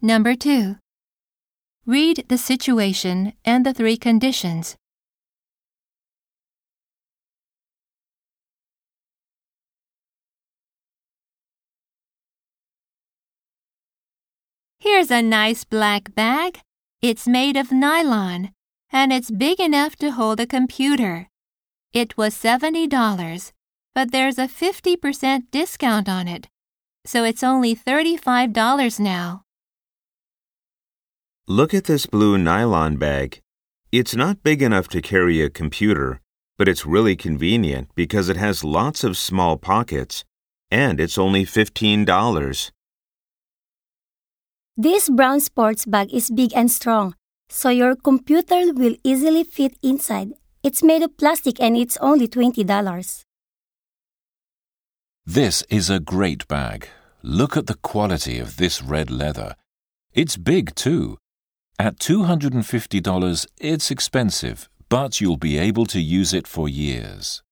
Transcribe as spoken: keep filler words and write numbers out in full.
Number two. Read the situation and the three conditions. Here's a nice black bag. It's made of nylon, and it's big enough to hold a computer. It was seventy dollars, but there's a fifty percent discount on it, so it's only thirty-five dollars now. Look at this blue nylon bag. It's not big enough to carry a computer, but it's really convenient because it has lots of small pockets, and it's only fifteen dollars. This brown sports bag is big and strong, so your computer will easily fit inside. It's made of plastic and it's only twenty dollars. This is a great bag. Look at the quality of this red leather. It's big too. At two hundred fifty dollars, it's expensive, but you'll be able to use it for years.